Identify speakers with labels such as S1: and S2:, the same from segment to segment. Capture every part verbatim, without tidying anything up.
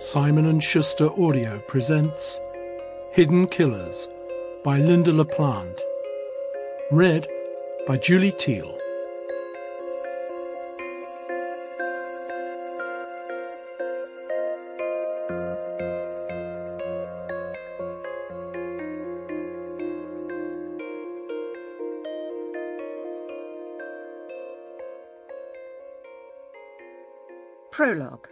S1: Simon and Schuster Audio presents Hidden Killers by Linda LaPlante. Read by Julie Teal.
S2: Prologue.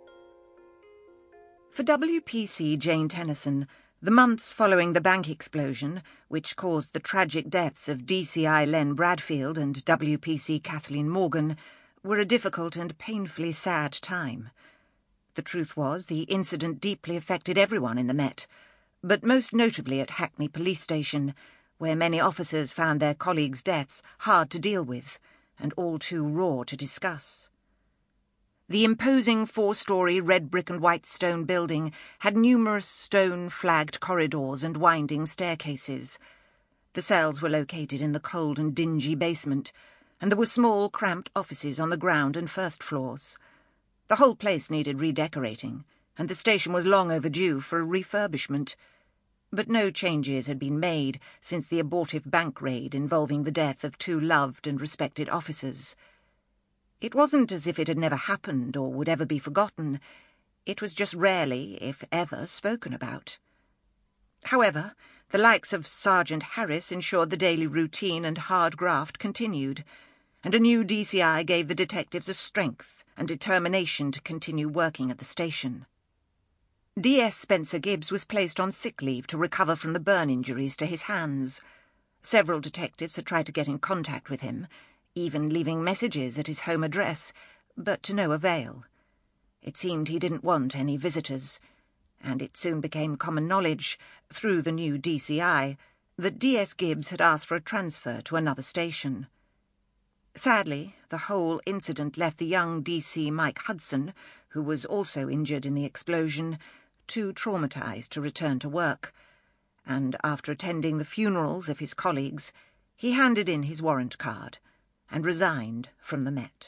S2: For W P C Jane Tennyson, the months following the bank explosion, which caused the tragic deaths of D C I Len Bradfield and W P C Kathleen Morgan, were a difficult and painfully sad time. The truth was, the incident deeply affected everyone in the Met, but most notably at Hackney Police Station, where many officers found their colleagues' deaths hard to deal with, and all too raw to discuss. The imposing four-storey red brick and white stone building had numerous stone-flagged corridors and winding staircases. The cells were located in the cold and dingy basement, and there were small, cramped offices on the ground and first floors. The whole place needed redecorating, and the station was long overdue for a refurbishment. But no changes had been made since the abortive bank raid involving the death of two loved and respected officers. It wasn't as if it had never happened or would ever be forgotten. It was just rarely, if ever, spoken about. However, the likes of Sergeant Harris ensured the daily routine and hard graft continued, and a new D C I gave the detectives a strength and determination to continue working at the station. D S Spencer Gibbs was placed on sick leave to recover from the burn injuries to his hands. Several detectives had tried to get in contact with him, even leaving messages at his home address, but to no avail. It seemed he didn't want any visitors, and it soon became common knowledge, through the new D C I, that D S Gibbs had asked for a transfer to another station. Sadly, the whole incident left the young D C Mike Hudson, who was also injured in the explosion, too traumatised to return to work, and after attending the funerals of his colleagues, he handed in his warrant card and resigned from the Met.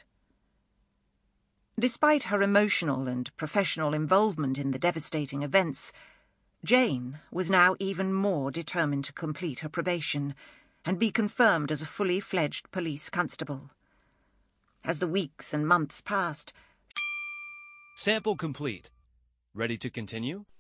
S2: Despite her emotional and professional involvement in the devastating events, Jane was now even more determined to complete her probation and be confirmed as a fully fledged police constable. As the weeks and months passed...
S3: Sample complete. Ready to continue?